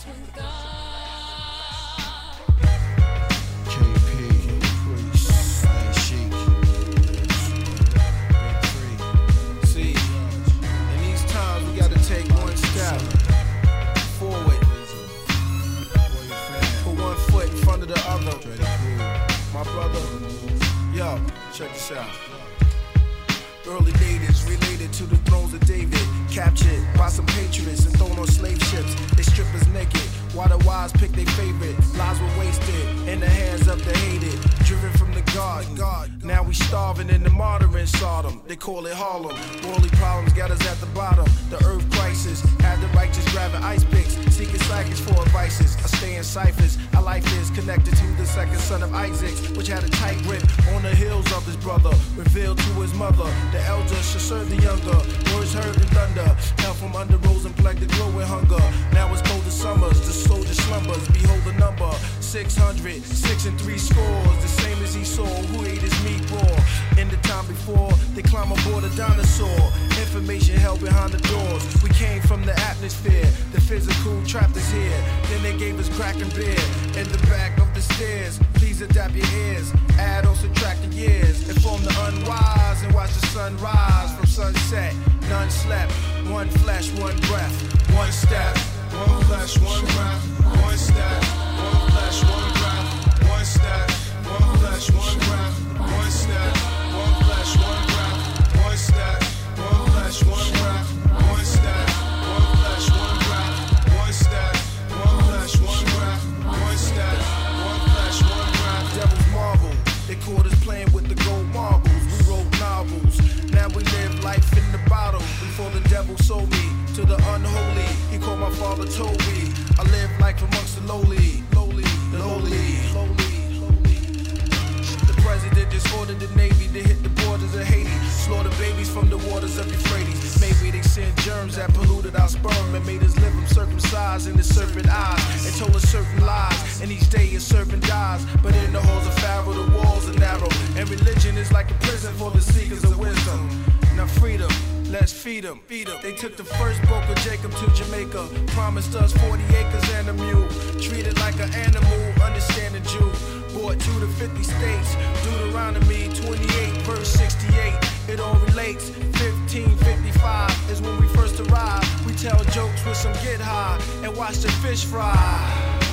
Check this out. Early natives related to the thrones of David, captured by some patriots and thrown on slave ships. They strip us naked, while the wise pick their favorite. Lives were wasted in the hands of the hated, driven from the God. Now we starving in the martyring Sodom. They call it Harlem. Worldly problems got us at the bottom. The earth crisis had the righteous grabbing ice picks, seeking psychics for advices. I stay in ciphers. Our life is connected to the second son of Isaac, which had a tight grip on the heels of his brother, revealed to his mother. The elder should serve the younger. Words heard in thunder, hell from under rose and plague the glow with hunger. Now it's colder summers, the soldier slumbers. Behold the number 600, 6 and 3 scores, the same as Esau who ate his meat raw. In the time before, they climb aboard a dinosaur. Information held behind the doors. We came from the atmosphere, the physical trapped us here. Then they gave us crack and beer in the back of the stairs. Please adapt your ears, add or subtract the years. Inform the unwise and watch the sun rise from sunset. None slept, one flesh, one breath, one step. One flesh, one breath, one step. One flesh, one breath, one step. One flesh, one breath, one step. One flesh, one breath, one step. One flesh, one breath, one step. One flesh, one breath, one step. One flesh, one breath, one step. One flesh, one breath. Devil's marvel. They caught us playing with the gold marbles. We wrote novels. Now we live life in the bottle. Before the devil sold me to the unholy, he called my father Toby. I live life amongst the lowly. The president just ordered the Navy to hit the borders of Haiti, slaughter babies from the waters of Euphrates. Maybe they sent germs that polluted our sperm and made us live them circumcised in the serpent eyes, and told us certain lies. And each day a serpent dies, but in the halls of Pharaoh the walls are narrow, and religion is like a prison for the seekers of wisdom. Now freedom, let's feed them. They took the first boat of Jacob to Jamaica, promised us 40 acres and a mule, treated like an animal, understand the Jew. Brought to the 50 states, Deuteronomy 28 verse 68. It all relates. 1555 is when we first arrived. We tell jokes with some get high and watch the fish fry.